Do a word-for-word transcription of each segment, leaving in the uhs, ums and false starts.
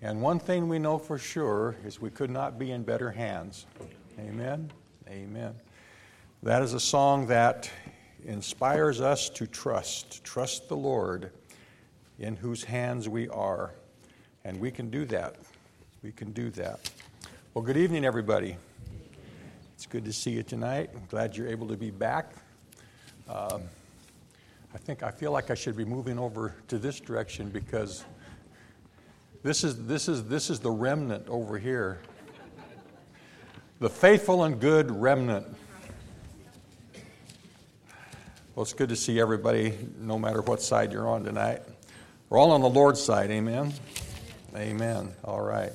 And one thing we know for sure is we could not be in better hands. Amen? Amen. That is a song that inspires us to trust, trust the Lord in whose hands we are. And we can do that. We can do that. Well, good evening, everybody. It's good to see you tonight. I'm glad you're able to be back. Um, I think I feel like I should be moving over to this direction because this is this is this is the remnant over here. The faithful and good remnant. Well, it's good to see everybody, no matter what side you're on tonight. We're all on the Lord's side, amen? Amen. All right.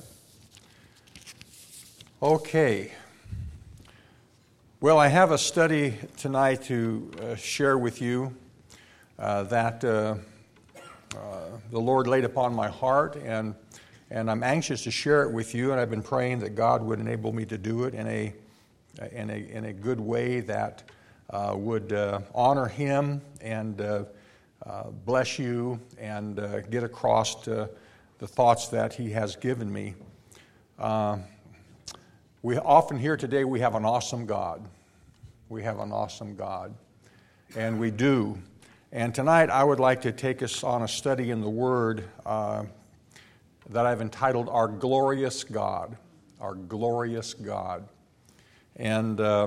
Okay. Well, I have a study tonight to uh, share with you uh, that uh, uh, the Lord laid upon my heart, and and I'm anxious to share it with you. And I've been praying that God would enable me to do it in a in a in a good way that uh, would uh, honor Him and uh, uh, bless you and uh, get across to the thoughts that He has given me. Uh, we often hear today we have an awesome God. We have an awesome God, and we do. And tonight I would like to take us on a study in the Word uh, that I've entitled Our Glorious God. Our Glorious God. And, uh,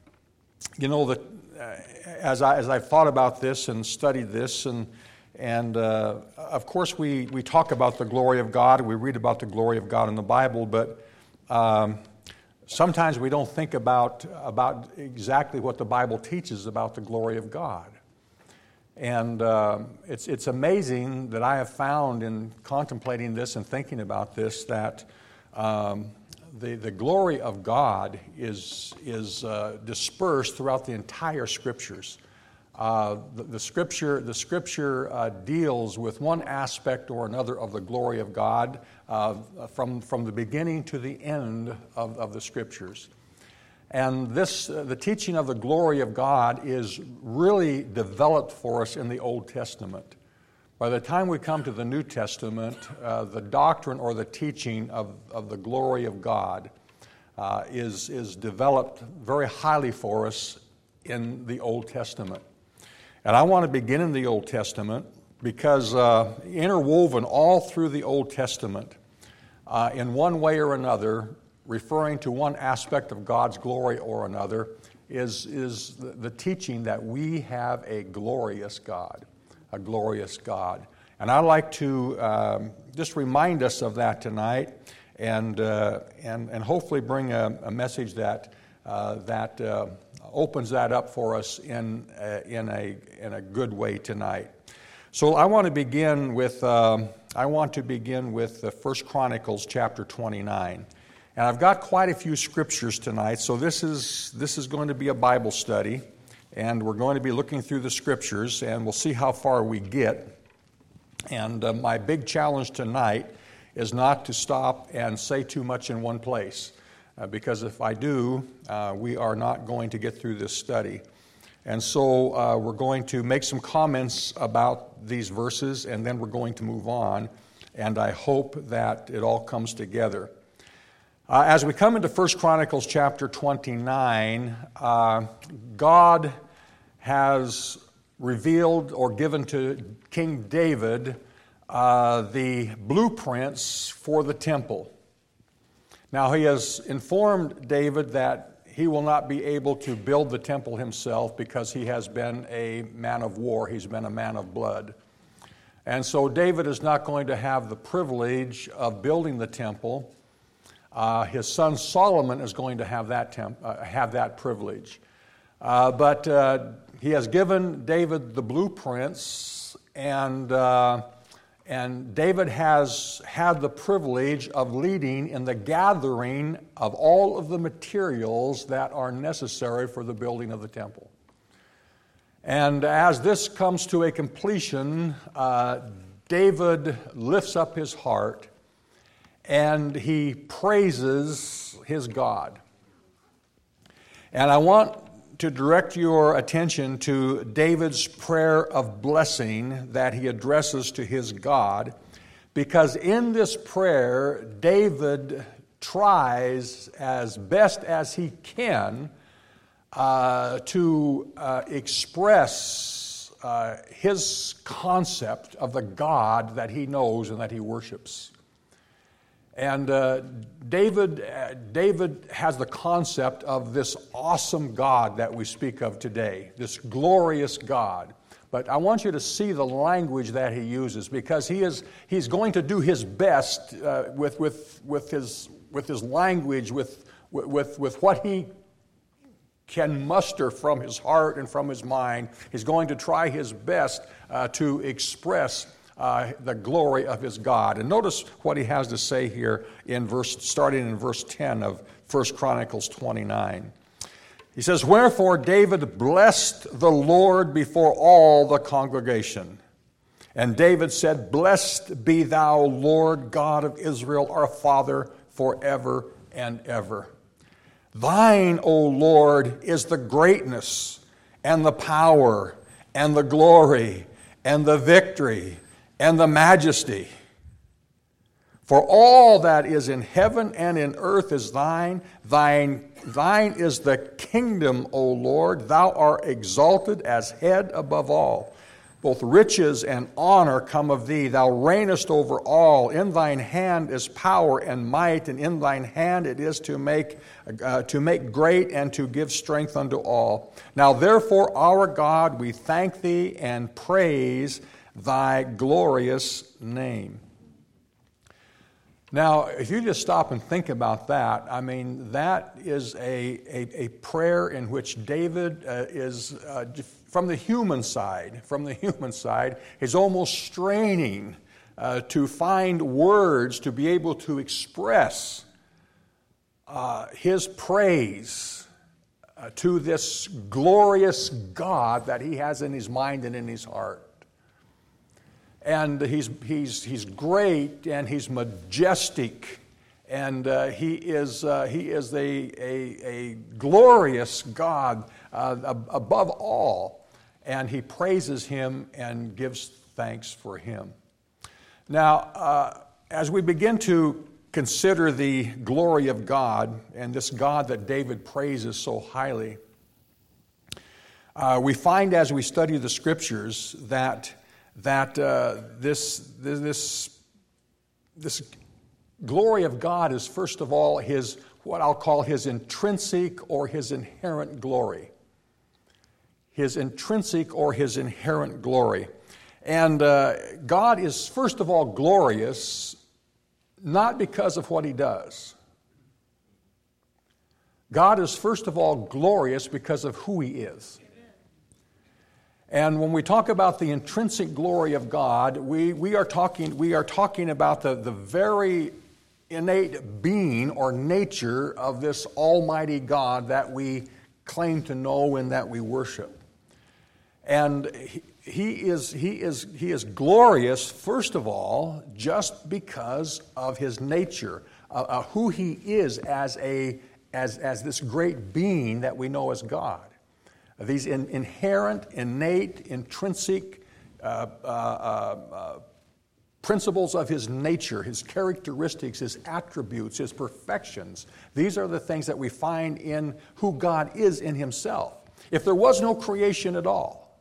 you know, that uh, as, I, as I've thought about this and studied this, and, and uh, of course we, we talk about the glory of God, we read about the glory of God in the Bible, but um, sometimes we don't think about, about exactly what the Bible teaches about the glory of God. And uh, it's, it's amazing that I have found in contemplating this and thinking about this that um, the, the glory of God is, is uh, dispersed throughout the entire Scriptures. Uh, the, the Scripture, the scripture uh, deals with one aspect or another of the glory of God uh, from, from the beginning to the end of, of the Scriptures. And this, uh, the teaching of the glory of God is really developed for us in the Old Testament. By the time we come to the New Testament, uh, the doctrine or the teaching of, of the glory of God uh, is, is developed very highly for us in the Old Testament. And I want to begin in the Old Testament because uh, interwoven all through the Old Testament, uh, in one way or another, referring to one aspect of God's glory or another, is, is the, the teaching that we have a glorious God, a glorious God. And I'd like to um, just remind us of that tonight and, uh, and, and hopefully bring a, a message that, uh, that uh, opens that up for us in, uh, in, a, in a good way tonight. So I want to begin with, um, I want to begin with the First Chronicles chapter twenty-nine. And I've got quite a few scriptures tonight, so this is this is going to be a Bible study, and we're going to be looking through the scriptures, and we'll see how far we get. And uh, my big challenge tonight is not to stop and say too much in one place, uh, because if I do, uh, we are not going to get through this study. And so uh, we're going to make some comments about these verses, and then we're going to move on, and I hope that it all comes together. Uh, as we come into First Chronicles chapter twenty-nine, uh, God has revealed or given to King David uh, the blueprints for the temple. Now, he has informed David that he will not be able to build the temple himself because he has been a man of war. He's been a man of blood. And so David is not going to have the privilege of building the temple. Uh, his son Solomon is going to have that temp- uh, have that privilege. Uh, but uh, he has given David the blueprints, and, uh, and David has had the privilege of leading in the gathering of all of the materials that are necessary for the building of the temple. And as this comes to a completion, uh, David lifts up his heart and he praises his God. And I want to direct your attention to David's prayer of blessing that he addresses to his God, because in this prayer, David tries as best as he can uh, to uh, express uh, his concept of the God that he knows and that he worships. And uh, David, uh, David has the concept of this awesome God that we speak of today, this glorious God. But I want you to see the language that he uses, because he is he's going to do his best uh, with with with his with his language, with with with what he can muster from his heart and from his mind. He's going to try his best uh, to express Uh, the glory of his God. And notice what he has to say here in verse, starting in verse ten of First Chronicles twenty-nine. He says, "Wherefore David blessed the Lord before all the congregation. And David said, Blessed be thou, Lord God of Israel, our Father, forever and ever. Thine, O Lord, is the greatness and the power and the glory and the victory and the majesty. For all that is in heaven and in earth is thine. Thine, thine is the kingdom, O Lord. Thou art exalted as head above all. Both riches and honor come of thee. Thou reignest over all. In thine hand is power and might, and in thine hand it is to make uh, to make great and to give strength unto all. Now therefore, our God, we thank thee and praise thy glorious name." Now, if you just stop and think about that, I mean, that is a, a, a prayer in which David uh, is, uh, from the human side, from the human side, is almost straining uh, to find words to be able to express uh, his praise uh, to this glorious God that he has in his mind and in his heart. And he's he's he's great, and he's majestic, and uh, he is uh, he is a, a a glorious God uh, above all, and he praises him and gives thanks for him. Now, uh, as we begin to consider the glory of God and this God that David praises so highly, uh, we find as we study the Scriptures that. that uh, this, this, this glory of God is first of all his, what I'll call his intrinsic or his inherent glory. His intrinsic or his inherent glory. And uh, God is first of all glorious, not because of what he does. God is first of all glorious because of who he is. And when we talk about the intrinsic glory of God, we, we are talking we are talking about the, the very innate being or nature of this almighty God that we claim to know and that we worship. And he, he is he is he is glorious, first of all, just because of his nature, uh, uh, who he is as a as as this great being that we know as God. These in, inherent, innate, intrinsic uh, uh, uh, principles of his nature, his characteristics, his attributes, his perfections. These are the things that we find in who God is in himself. If there was no creation at all,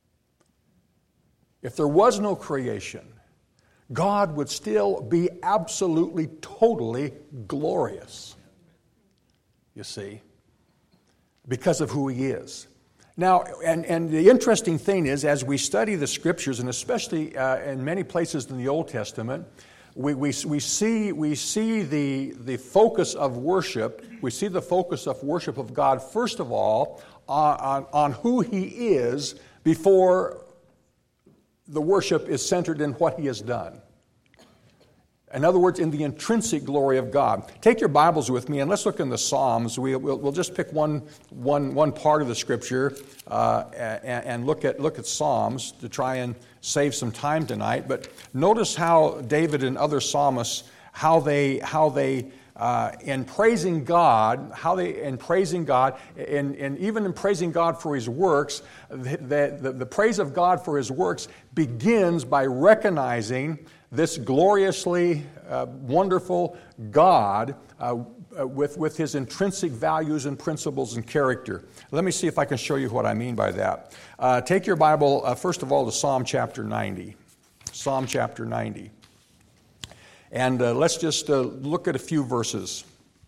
if there was no creation, God would still be absolutely, totally glorious, you see, because of who he is. Now, and, and the interesting thing is, as we study the Scriptures, and especially uh, in many places in the Old Testament, we, we, we see, we see the, the focus of worship, we see the focus of worship of God, first of all, on, on, on who he is before the worship is centered in what he has done. In other words, in the intrinsic glory of God. Take your Bibles with me and let's look in the Psalms. We, we'll, we'll just pick one, one, one part of the Scripture uh, and, and look at look at Psalms to try and save some time tonight. But notice how David and other psalmists, how they how they uh, in praising God, how they in praising God, and in, in, even in praising God for His works, the, the, the praise of God for His works begins by recognizing this gloriously uh, wonderful God uh, with, with his intrinsic values and principles and character. Let me see if I can show you what I mean by that. Uh, take your Bible, uh, first of all, to Psalm chapter ninety. Psalm chapter ninety. And uh, let's just uh, look at a few verses.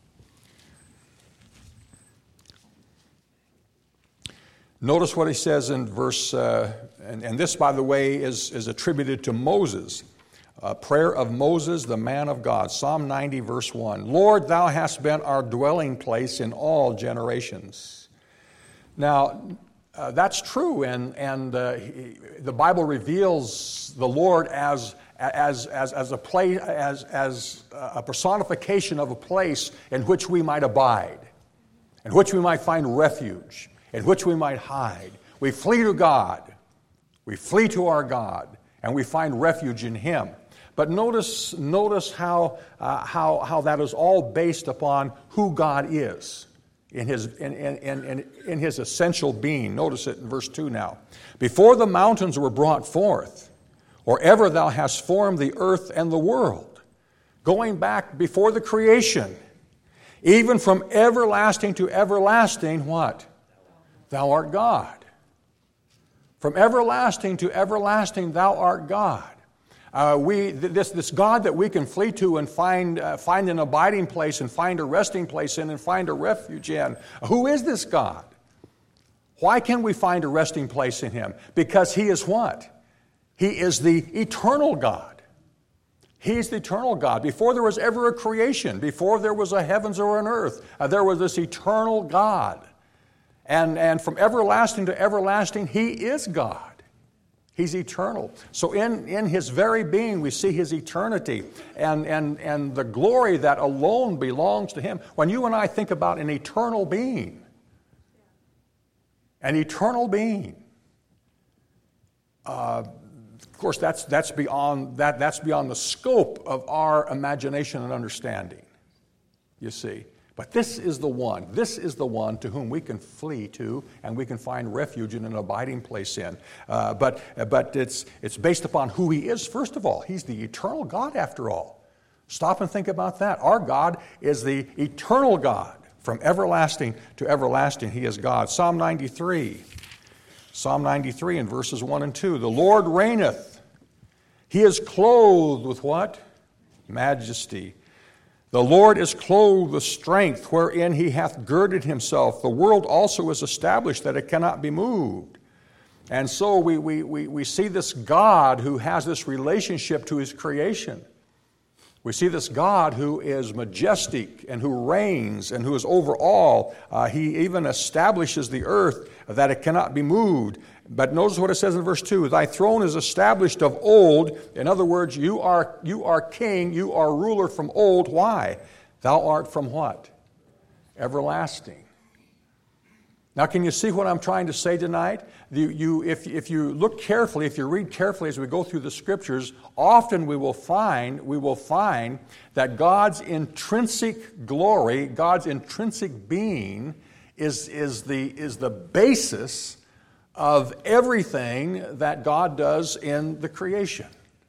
Notice what he says in verse, uh, and, and this, by the way, is, is attributed to Moses. A prayer of Moses, the man of God. Psalm ninety, verse one. Lord, thou hast been our dwelling place in all generations. Now, uh, that's true, and, and uh, he, the Bible reveals the Lord as, as, as, as, a place, as, as a personification of a place in which we might abide, in which we might find refuge, in which we might hide. We flee to God. We flee to our God, and we find refuge in Him. But notice, notice how, uh, how, how that is all based upon who God is in his, in, in, in, in his essential being. Notice it in verse two now. Before the mountains were brought forth, or ever thou hast formed the earth and the world, going back before the creation, even from everlasting to everlasting, what? Thou art God. From everlasting to everlasting, thou art God. Uh, we this this God that we can flee to and find uh, find an abiding place and find a resting place in and find a refuge in. Who is this God? Why can we find a resting place in Him? Because He is what? He is the eternal God. He's the eternal God. Before there was ever a creation, before there was a heavens or an earth, uh, there was this eternal God. And, and from everlasting to everlasting, He is God. He's eternal. So in, in His very being, we see His eternity and, and, and the glory that alone belongs to Him. When you and I think about an eternal being, an eternal being, uh, of course, that's, that's, beyond, that, that's beyond the scope of our imagination and understanding, you see. But this is the one, this is the one to whom we can flee to and we can find refuge in an abiding place in. Uh, but but it's, it's based upon who He is, first of all. He's the eternal God, after all. Stop and think about that. Our God is the eternal God. From everlasting to everlasting, He is God. Psalm ninety-three. Psalm ninety-three in verses one and two. The Lord reigneth. He is clothed with what? Majesty. The Lord is clothed with strength, wherein He hath girded Himself. The world also is established, that it cannot be moved. And so we, we, we, we see this God who has this relationship to His creation. We see this God who is majestic and who reigns and who is over all. Uh, he even establishes the earth that it cannot be moved. But notice what it says in verse two. Thy throne is established of old. In other words, you are, you are king, you are ruler from old. Why? Thou art from what? Everlasting. Now, can you see what I'm trying to say tonight? You, you, if, if you look carefully, if you read carefully as we go through the Scriptures, often we will find, we will find that God's intrinsic glory, God's intrinsic being is, is, the, is the basis of everything that God does in the creation.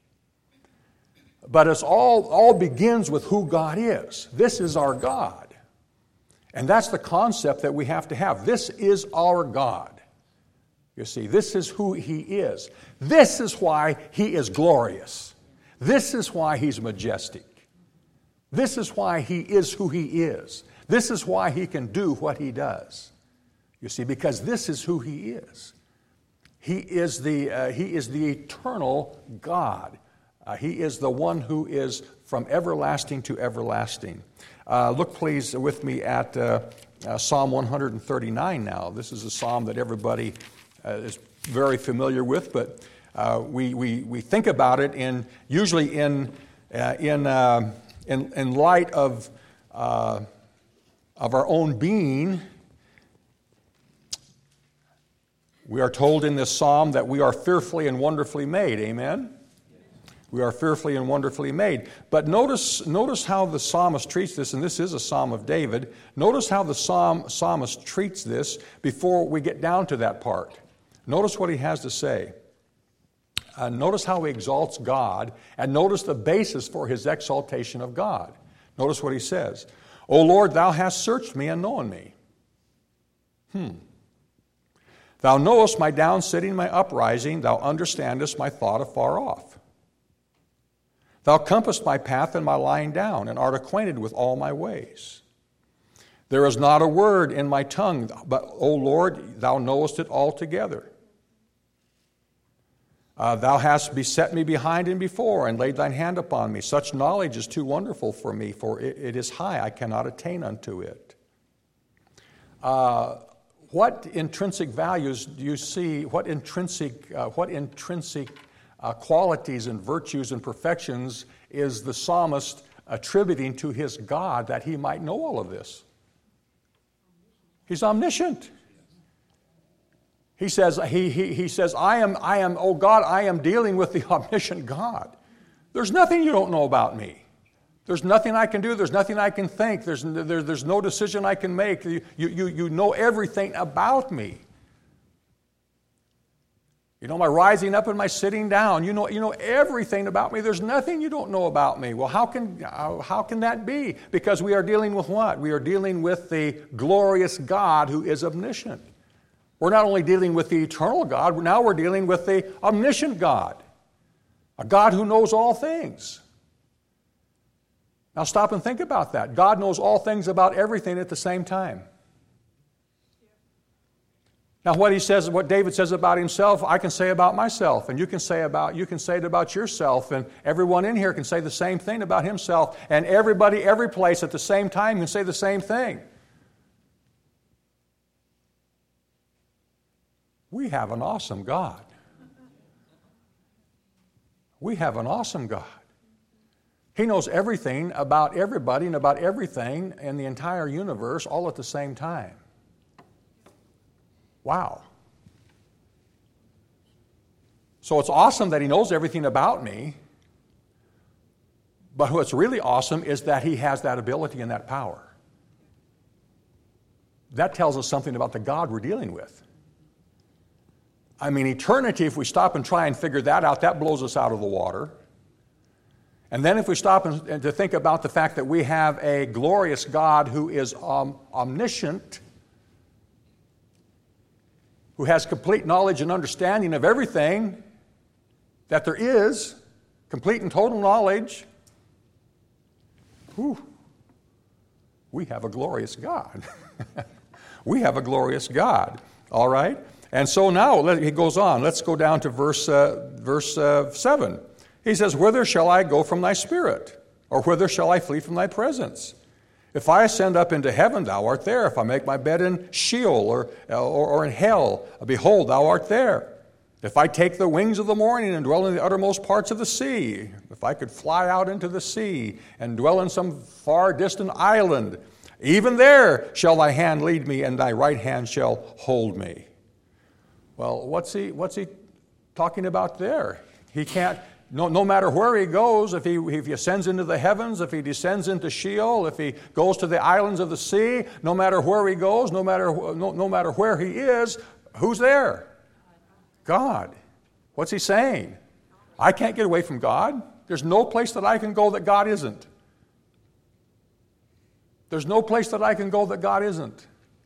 But it's all, all begins with who God is. This is our God. And that's the concept that we have to have. This is our God. You see, this is who He is. This is why He is glorious. This is why He's majestic. This is why He is who He is. This is why He can do what He does. You see, because this is who He is. He is the, uh, he is the eternal God. Uh, he is the one who is from everlasting to everlasting. Uh, look, please, with me at uh, uh, Psalm one thirty-nine now. This is a psalm that everybody uh, is very familiar with, but uh, we, we, we think about it in usually in, uh, in, uh, in, in light of, uh, of our own being. We are told in this psalm that we are fearfully and wonderfully made. Amen? We are fearfully and wonderfully made. But notice, notice how the psalmist treats this, and this is a psalm of David. Notice how the psalm, psalmist treats this before we get down to that part. Notice what he has to say. Uh, notice how he exalts God, and notice the basis for his exaltation of God. Notice what he says. O Lord, thou hast searched me and known me. Hmm. Thou knowest my down sitting, my uprising. Thou understandest my thought afar off. Thou compassest my path and my lying down, and art acquainted with all my ways. There is not a word in my tongue, but, O Lord, thou knowest it altogether. Uh, thou hast beset me behind and before, and laid thine hand upon me. Such knowledge is too wonderful for me, for it, it is high, I cannot attain unto it. Uh, what intrinsic values do you see, what intrinsic, uh, what intrinsic uh, qualities and virtues and perfections is the psalmist attributing to his God that he might know all of this? He's omniscient. He says, he, he, he says, I am, I am, oh God, I am dealing with the omniscient God. There's nothing you don't know about me. There's nothing I can do. There's nothing I can think. There's, there, there's no decision I can make. You, you, you know everything about me. You know my rising up and my sitting down. You know, you know everything about me. There's nothing you don't know about me. Well, how can, how can that be? Because we are dealing with what? We are dealing with the glorious God who is omniscient. We're not only dealing with the eternal God, now we're dealing with the omniscient God, a God who knows all things. Now stop and think about that. God knows all things about everything at the same time. Now what he says, what David says about himself, I can say about myself, and you can say about you can say it about yourself, and everyone in here can say the same thing about himself, and everybody, every place at the same time can say the same thing. We have an awesome God. We have an awesome God. He knows everything about everybody and about everything in the entire universe all at the same time. Wow. So it's awesome that he knows everything about me, but what's really awesome is that he has that ability and that power. That tells us something about the God we're dealing with. I mean, eternity, if we stop and try and figure that out, that blows us out of the water. And then if we stop and, and to think about the fact that we have a glorious God who is um, omniscient, who has complete knowledge and understanding of everything that there is, complete and total knowledge, whew, we have a glorious God. We have a glorious God, all right? And so now, he goes on. Let's go down to verse, uh, verse uh, seven. He says, Whither shall I go from thy spirit? Or whither shall I flee from thy presence? If I ascend up into heaven, thou art there. If I make my bed in Sheol or, or, or in hell, behold, thou art there. If I take the wings of the morning and dwell in the uttermost parts of the sea, if I could fly out into the sea and dwell in some far distant island, even there shall thy hand lead me, and thy right hand shall hold me. Well, what's he, what's he talking about there? He can't, no, no matter where he goes, if he, if he ascends into the heavens, if he descends into Sheol, if he goes to the islands of the sea, no matter where he goes, no matter, no, no matter where he is, who's there? God. What's he saying? I can't get away from God. There's no place that I can go that God isn't. There's no place that I can go that God isn't.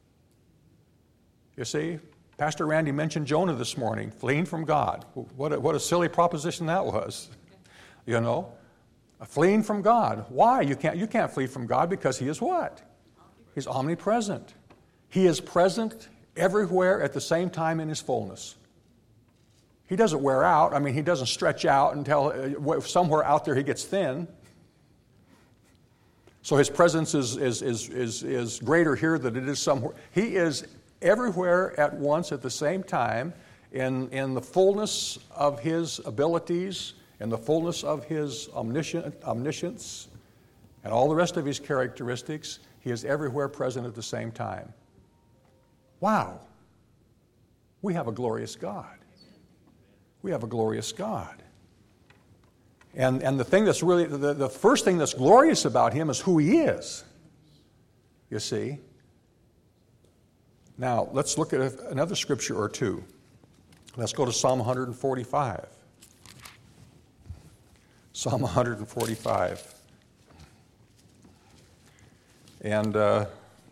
You see? Pastor Randy mentioned Jonah this morning, fleeing from God. What a, what a silly proposition that was. You know? Fleeing from God. Why? You can't, you can't flee from God because he is what? He's omnipresent. He is present everywhere at the same time in his fullness. He doesn't wear out. I mean, he doesn't stretch out until uh, somewhere out there he gets thin. So his presence is, is, is, is, is greater here than it is somewhere. He is everywhere at once at the same time in, in the fullness of his abilities, in the fullness of his omniscient, omniscience, and all the rest of his characteristics. He is everywhere present at the same time. Wow. We have a glorious God. We have a glorious God. And, and the thing that's really, the, the first thing that's glorious about him is who he is. You see? Now, let's look at another scripture or two. Let's go to Psalm one forty-five. Psalm one forty-five. And uh,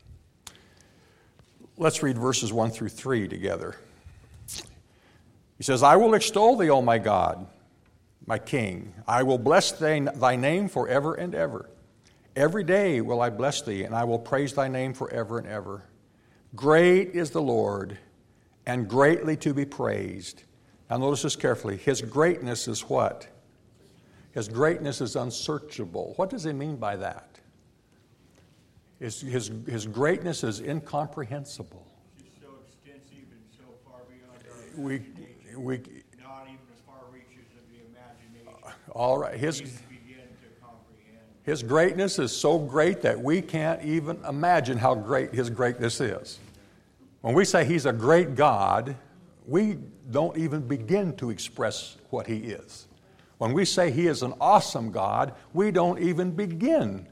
let's read verses one through three together. He says, I will extol thee, O my God, my King. I will bless thy, thy name forever and ever. Every day will I bless thee, and I will praise thy name forever and ever. Great is the Lord, and greatly to be praised. Now notice this carefully. His greatness is what? His greatness is unsearchable. What does he mean by that? His, his, his greatness is incomprehensible. It's so extensive and so far beyond our We, imagination. we, Not even as far reaches of the imagination. all right. His, We begin to comprehend. his greatness is so great that we can't even imagine how great his greatness is. When we say he's a great God, we don't even begin to express what he is. When we say he is an awesome God, we don't even begin.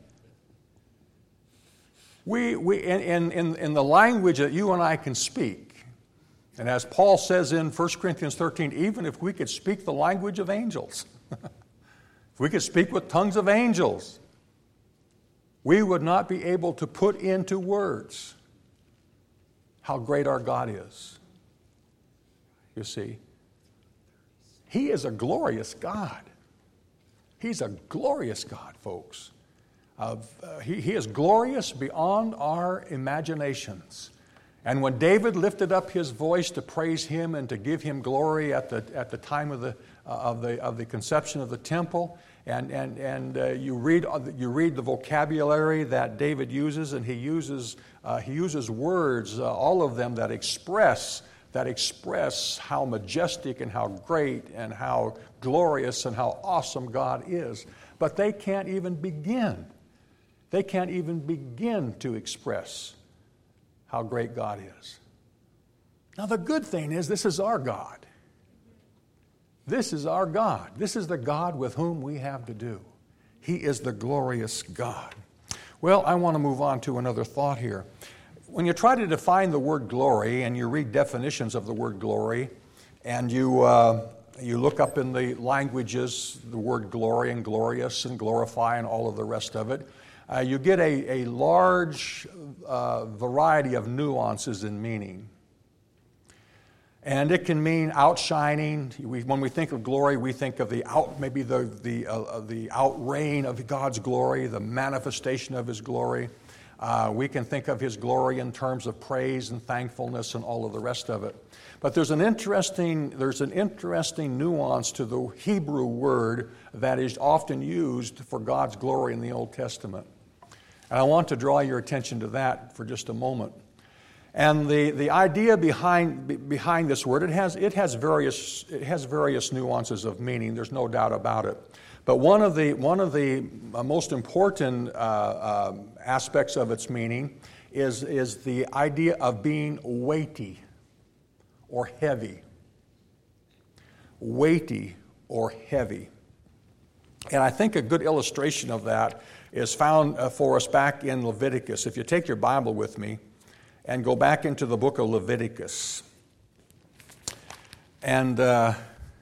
We, we in, in, in the language that you and I can speak, and as Paul says in First Corinthians thirteen, even if we could speak the language of angels, if we could speak with tongues of angels, we would not be able to put into words how great our God is. You see, he is a glorious God. He's a glorious God, folks. Uh, he, he is glorious beyond our imaginations. And when David lifted up his voice to praise him and to give him glory at the at the time of the uh, of the of the conception of the temple, and and and uh, you read you read the vocabulary that David uses, and he uses uh, he uses words, uh, all of them that express that express how majestic and how great and how glorious and how awesome God is. But they can't even begin. They can't even begin to express how great God is. Now the good thing is this is our God. This is our God. This is the God with whom we have to do. He is the glorious God. Well, I want to move on to another thought here. When you try to define the word glory and you read definitions of the word glory and you uh, you look up in the languages the word glory and glorious and glorify and all of the rest of it, uh, you get a, a large uh, variety of nuances in meaning. And it can mean outshining. We, when we think of glory, we think of the out, maybe the the uh, the outreign of God's glory, the manifestation of His glory. Uh, we can think of His glory in terms of praise and thankfulness and all of the rest of it. But there's an interesting there's an interesting nuance to the Hebrew word that is often used for God's glory in the Old Testament. And I want to draw your attention to that for just a moment. And the, the idea behind behind this word, it has it has various it has various nuances of meaning. There's no doubt about it. But one of the one of the most important uh, uh, aspects of its meaning is is the idea of being weighty or heavy. Weighty or heavy. And I think a good illustration of that is found uh, for us back in Leviticus. If you take your Bible with me and go back into the book of Leviticus. And uh,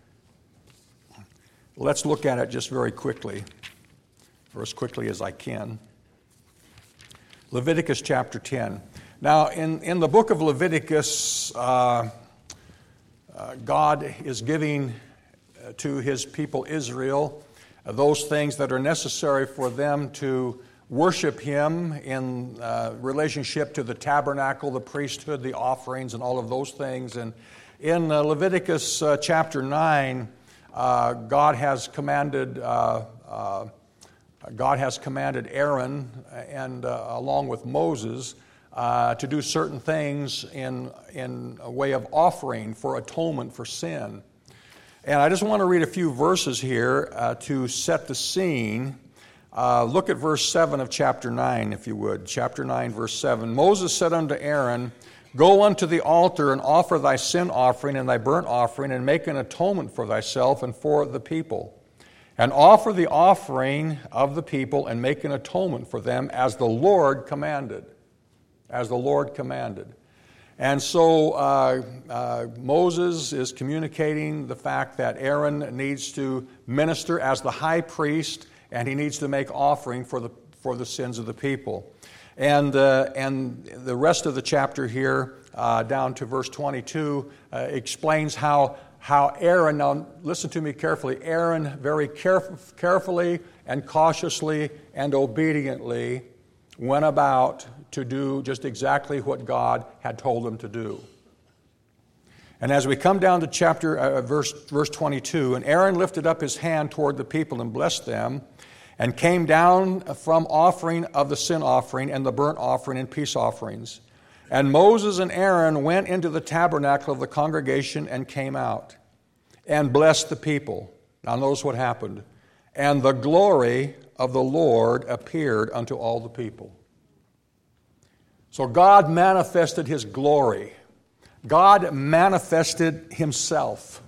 let's look at it just very quickly, or as quickly as I can. Leviticus chapter ten. Now, in, in the book of Leviticus, uh, uh, God is giving uh, to His people Israel uh, those things that are necessary for them to worship Him in uh, relationship to the tabernacle, the priesthood, the offerings, and all of those things. And in uh, Leviticus uh, chapter nine, uh, God has commanded uh, uh, God has commanded Aaron and uh, along with Moses uh, to do certain things in in a way of offering for atonement for sin. And I just want to read a few verses here uh, to set the scene. Uh, look at verse seven of chapter nine, if you would. Chapter nine, verse seven. Moses said unto Aaron, Go unto the altar and offer thy sin offering and thy burnt offering, and make an atonement for thyself and for the people. And offer the offering of the people and make an atonement for them as the Lord commanded. As the Lord commanded. And so uh, uh, Moses is communicating the fact that Aaron needs to minister as the high priest, and he needs to make offering for the for the sins of the people. And uh, and the rest of the chapter here, uh, down to verse twenty-two, uh, explains how how Aaron, now listen to me carefully, Aaron very caref- carefully and cautiously and obediently went about to do just exactly what God had told him to do. And as we come down to chapter uh, verse verse twenty-two, and Aaron lifted up his hand toward the people and blessed them, and came down from offering of the sin offering and the burnt offering and peace offerings. And Moses and Aaron went into the tabernacle of the congregation and came out and blessed the people. Now notice what happened. And the glory of the Lord appeared unto all the people. So God manifested His glory. God manifested Himself.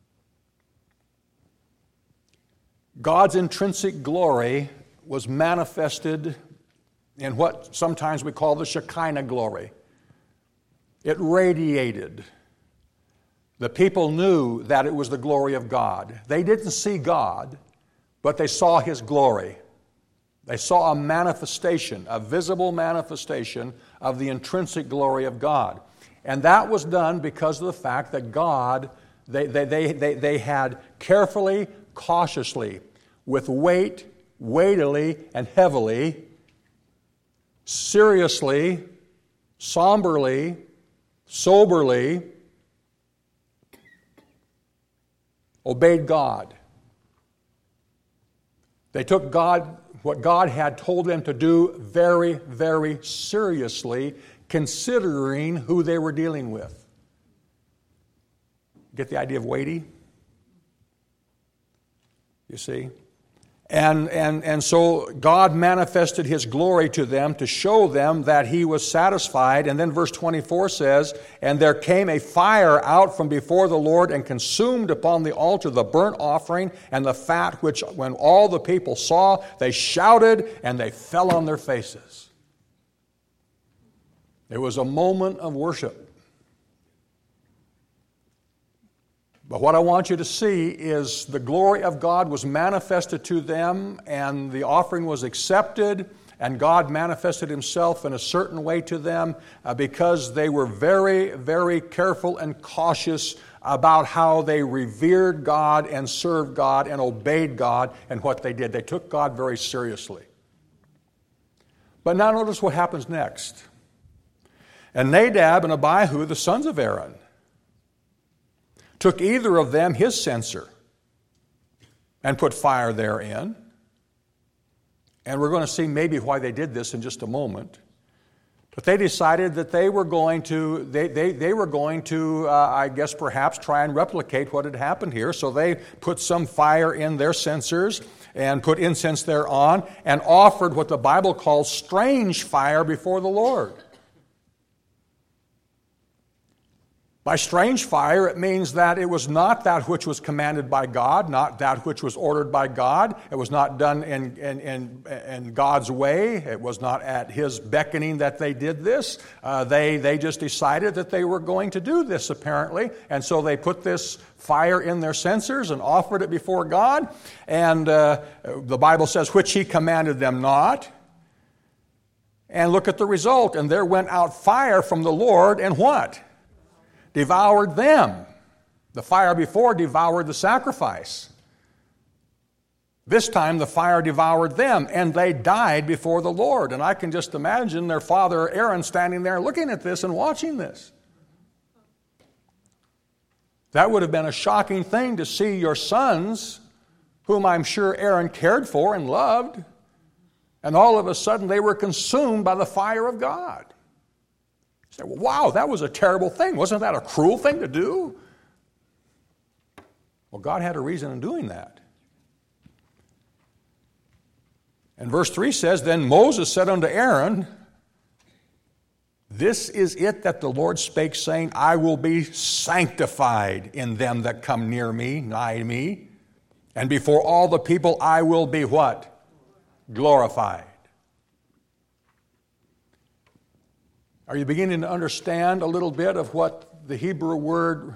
God's intrinsic glory was manifested in what sometimes we call the Shekinah glory. It radiated. The people knew that it was the glory of God. They didn't see God, but they saw His glory. They saw a manifestation, a visible manifestation of the intrinsic glory of God. And that was done because of the fact that God, they, they, they, they, they had carefully, cautiously, with weight, weightily, and heavily, seriously, somberly, soberly, obeyed God. They took God, what God had told them to do very, very seriously, considering who they were dealing with. Get the idea of weighty? You see? And, and, and so God manifested His glory to them to show them that He was satisfied. And then verse twenty-four says, and there came a fire out from before the Lord and consumed upon the altar the burnt offering and the fat, which when all the people saw, they shouted and they fell on their faces. It was a moment of worship. But what I want you to see is the glory of God was manifested to them, and the offering was accepted, and God manifested Himself in a certain way to them uh, because they were very, very careful and cautious about how they revered God and served God and obeyed God and what they did. They took God very seriously. But now notice what happens next. And Nadab and Abihu, the sons of Aaron, took either of them his censer and put fire therein. And we're going to see maybe why they did this in just a moment. But they decided that they were going to, they, they, they were going to, uh, I guess perhaps, try and replicate what had happened here. So they put some fire in their censers and put incense thereon and offered what the Bible calls strange fire before the Lord. By strange fire, it means that it was not that which was commanded by God, not that which was ordered by God. It was not done in, in, in, in God's way. It was not at His beckoning that they did this. Uh, they, they just decided that they were going to do this, apparently. And so they put this fire in their censers and offered it before God. And uh, the Bible says, which He commanded them not. And look at the result. And there went out fire from the Lord, and what? Devoured them. The fire before devoured the sacrifice. This time the fire devoured them, and they died before the Lord. And I can just imagine their father Aaron standing there looking at this and watching this. That would have been a shocking thing to see your sons, whom I'm sure Aaron cared for and loved, and all of a sudden they were consumed by the fire of God. Say, well, wow, that was a terrible thing. Wasn't that a cruel thing to do? Well, God had a reason in doing that. And verse three says, then Moses said unto Aaron, this is it that the Lord spake, saying, I will be sanctified in them that come near me, nigh me, and before all the people I will be what? Glorified. Are you beginning to understand a little bit of what the Hebrew word,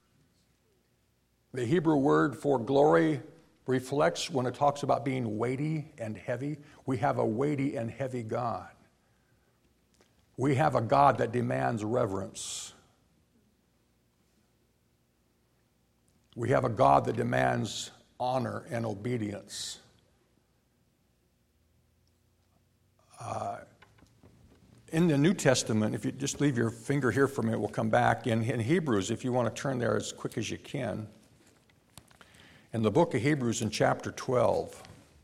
the Hebrew word for glory reflects when it talks about being weighty and heavy? We have a weighty and heavy God. We have a God that demands reverence. We have a God that demands honor and obedience. Uh, in the New Testament, if you just leave your finger here for a minute, we'll come back. In, in Hebrews, if you want to turn there as quick as you can. In the book of Hebrews in chapter twelve.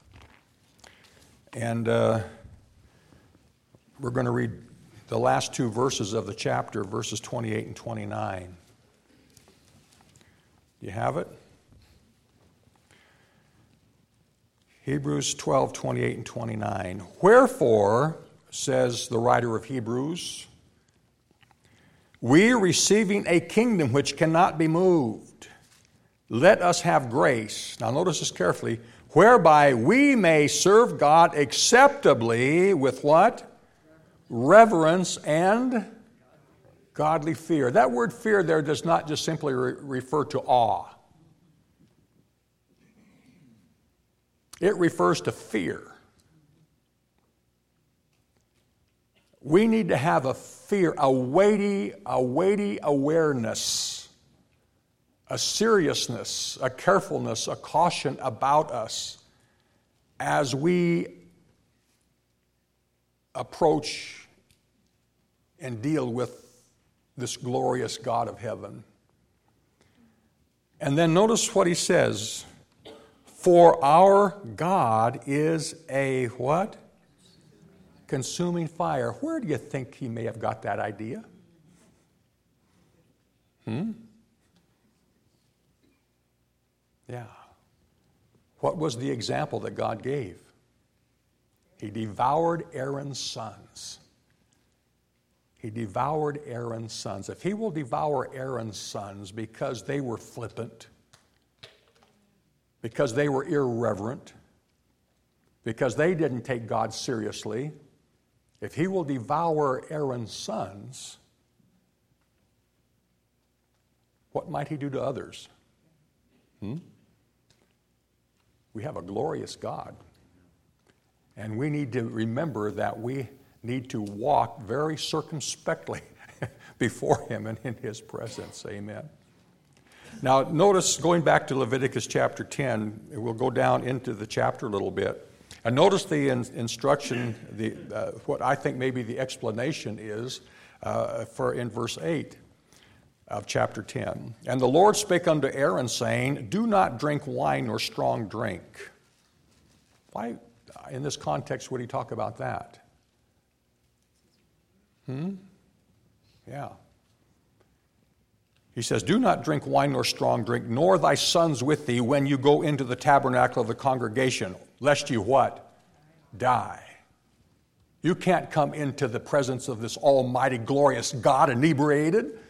And uh, we're going to read the last two verses of the chapter, verses twenty-eight and twenty-nine. You have it? Hebrews twelve, twenty-eight and twenty-nine. Wherefore, says the writer of Hebrews, we receiving a kingdom which cannot be moved, let us have grace. Now notice this carefully. Whereby we may serve God acceptably with what? Reverence and godly fear. That word fear there does not just simply re- refer to awe. It refers to fear. We need to have a fear, a weighty, a weighty awareness, a seriousness, a carefulness, a caution about us as we approach and deal with this glorious God of heaven. And then notice what he says. For our God is a what? Consuming fire. Where do you think he may have got that idea? Hmm? Yeah. What was the example that God gave? He devoured Aaron's sons. He devoured Aaron's sons. If he will devour Aaron's sons because they were flippant, because they were irreverent, because they didn't take God seriously, if he will devour Aaron's sons, what might he do to others? Hmm? We have a glorious God. And we need to remember that we need to walk very circumspectly before him and in his presence. Amen. Now, notice, going back to Leviticus chapter ten, we'll go down into the chapter a little bit. And notice the in- instruction, the uh, what I think maybe the explanation is uh, for in verse eight of chapter ten. And the Lord spake unto Aaron, saying, do not drink wine nor strong drink. Why, in this context, would he talk about that? Hmm? Yeah. He says, do not drink wine nor strong drink, nor thy sons with thee when you go into the tabernacle of the congregation, lest you what? Die. You can't come into the presence of this almighty, glorious God inebriated.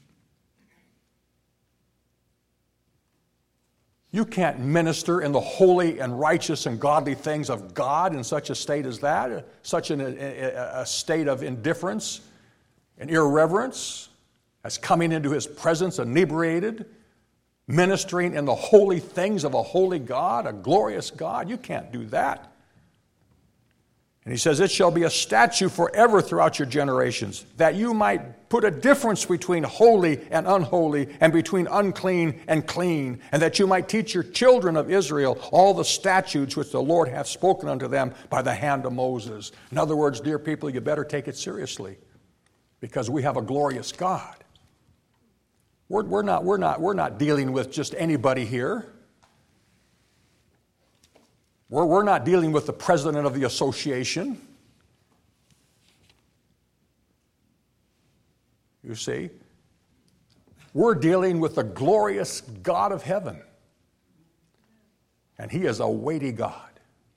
You can't minister in the holy and righteous and godly things of God in such a state as that, such an, a, a state of indifference and irreverence as coming into his presence inebriated, ministering in the holy things of a holy God, a glorious God. You can't do that. And he says, it shall be a statute forever throughout your generations, that you might put a difference between holy and unholy, and between unclean and clean, and that you might teach your children of Israel all the statutes which the Lord hath spoken unto them by the hand of Moses. In other words, dear people, you better take it seriously, because we have a glorious God. We're, we're not, we're not, we're not dealing with just anybody here. We're, we're not dealing with the president of the association. You see? We're dealing with the glorious God of heaven. And he is a weighty God.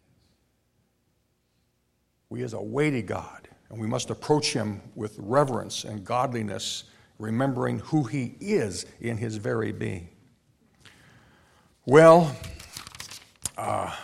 He is a weighty God. And we must approach him with reverence and godliness, remembering who he is in his very being. Well, uh,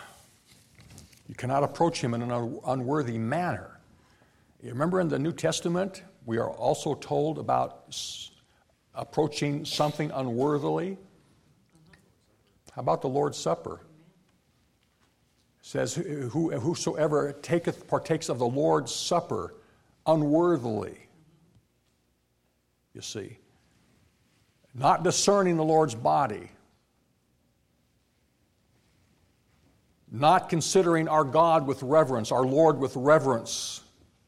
you cannot approach him in an unworthy manner. You remember in the New Testament, we are also told about s- approaching something unworthily. How about the Lord's Supper? It says, Who, whosoever taketh, partakes of the Lord's Supper unworthily. You see. Not discerning the Lord's body. Not considering our God with reverence, our Lord with reverence.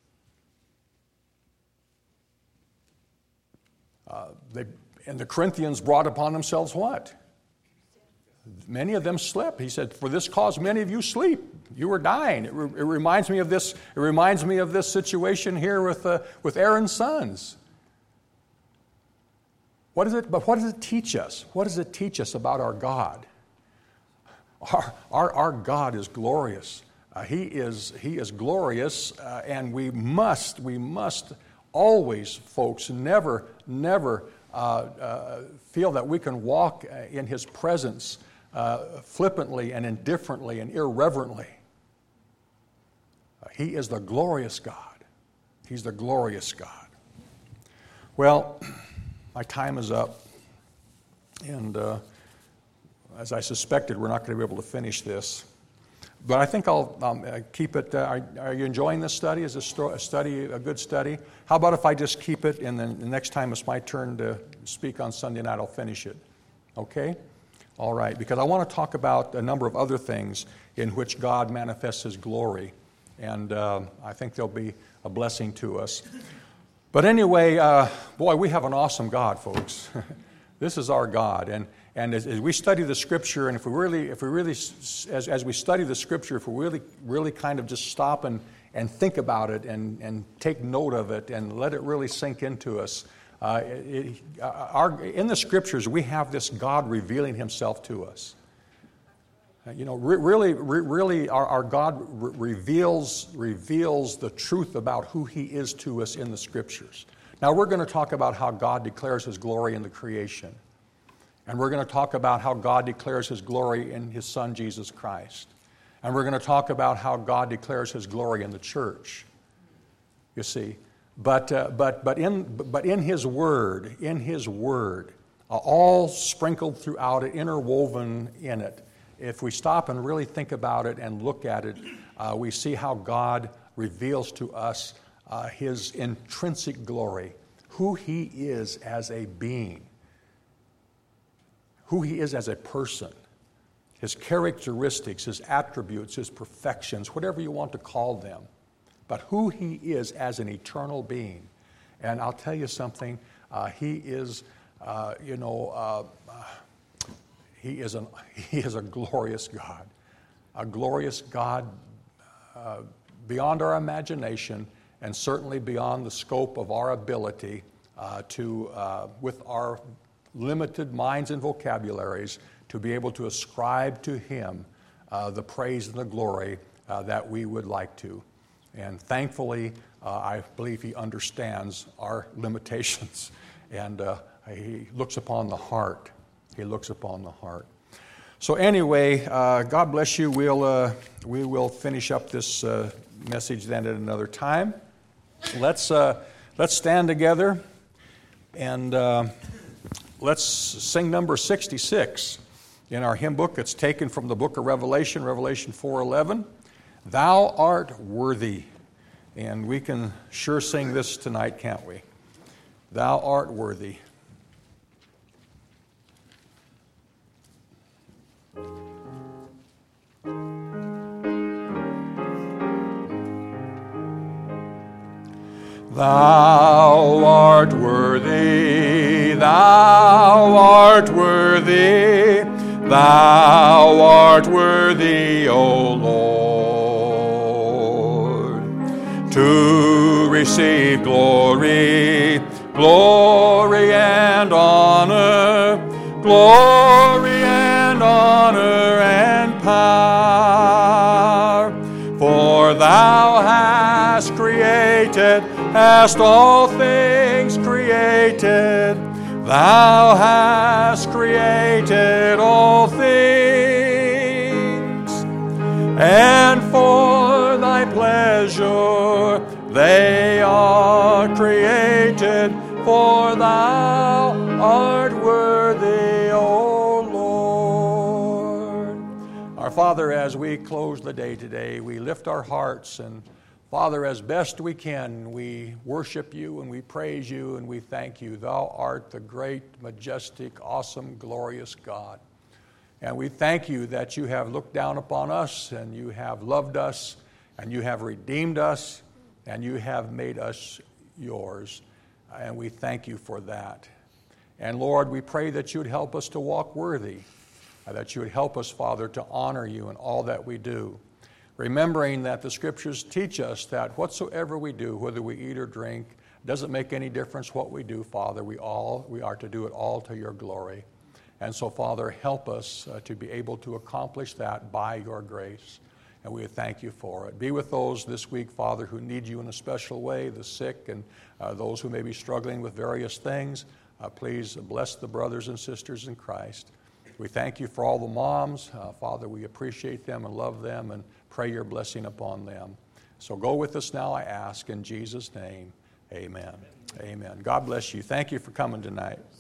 Uh, they, and the Corinthians brought upon themselves what? Many of them slept. He said, for this cause many of you sleep. You were dying. It, re- it reminds me of this. It reminds me of this situation here with uh, with Aaron's sons. What is it? But what does it teach us? What does it teach us about our God? Our our, our God is glorious. Uh, he is He is glorious, uh, and we must we must always, folks, never never uh, uh, feel that we can walk in His presence Uh, flippantly and indifferently and irreverently. Uh, he is the glorious God. He's the glorious God. Well, my time is up. And uh, as I suspected, we're not going to be able to finish this. But I think I'll um, uh, keep it. Uh, are, are you enjoying this study? Is this sto- a study a good study? How about if I just keep it, and then the next time it's my turn to speak on Sunday night, I'll finish it. Okay? All right, because I want to talk about a number of other things in which God manifests His glory, and uh, I think they'll be a blessing to us. But anyway, uh, boy, we have an awesome God, folks. This is our God, and and as, as we study the Scripture, and if we really, if we really, as as we study the Scripture, if we really, really kind of just stop and and think about it and and take note of it and let it really sink into us. Uh, it, our, in the Scriptures, we have this God revealing Himself to us. Uh, you know, re- really, re- really, our, our God re- reveals reveals the truth about who He is to us in the Scriptures. Now, we're going to talk about how God declares His glory in the creation, and we're going to talk about how God declares His glory in His Son Jesus Christ, and we're going to talk about how God declares His glory in the church. You see. But uh, but but in but in His Word, in His Word, uh, all sprinkled throughout it, interwoven in it. If we stop and really think about it and look at it, uh, we see how God reveals to us uh, His intrinsic glory, who He is as a being, who He is as a person, His characteristics, His attributes, His perfections, whatever you want to call them. But who He is as an eternal being. And I'll tell you something, uh, He is, uh, you know, uh, uh, he, is an, he is a glorious God. A glorious God uh, beyond our imagination and certainly beyond the scope of our ability uh, to, uh, with our limited minds and vocabularies, to be able to ascribe to Him uh, the praise and the glory uh, that we would like to. And thankfully, uh, I believe He understands our limitations, and uh, He looks upon the heart. He looks upon the heart. So anyway, uh, God bless you. We'll uh, we will finish up this uh, message then at another time. Let's uh, let's stand together, and uh, let's sing number sixty-six in our hymn book. It's taken from the book of Revelation, Revelation four eleven. Thou art worthy. And we can sure sing this tonight, can't we? Thou art worthy. Thou art worthy, thou art worthy, thou art worthy, O Lord, to receive glory, glory and honor, glory and honor and power, for thou hast created, hast all things created, thou hast created all things, and for thy pleasure treasure. They are created, for thou art worthy, O Lord. Our Father, as we close the day today, we lift our hearts, and Father, as best we can, we worship you and we praise you and we thank you. Thou art the great, majestic, awesome, glorious God. And we thank you that you have looked down upon us and you have loved us and you have redeemed us and you have made us yours. And we thank you for that. And Lord, we pray that you would help us to walk worthy, that you would help us, Father, to honor you in all that we do. Remembering that the Scriptures teach us that whatsoever we do, whether we eat or drink, doesn't make any difference what we do, Father. We all we are to do it all to your glory. And so, Father, help us uh, to be able to accomplish that by your grace. And we thank you for it. Be with those this week, Father, who need you in a special way, the sick and uh, those who may be struggling with various things. Uh, please bless the brothers and sisters in Christ. We thank you for all the moms. Uh, Father, we appreciate them and love them and pray your blessing upon them. So go with us now, I ask, in Jesus' name. Amen. Amen. God bless you. Thank you for coming tonight.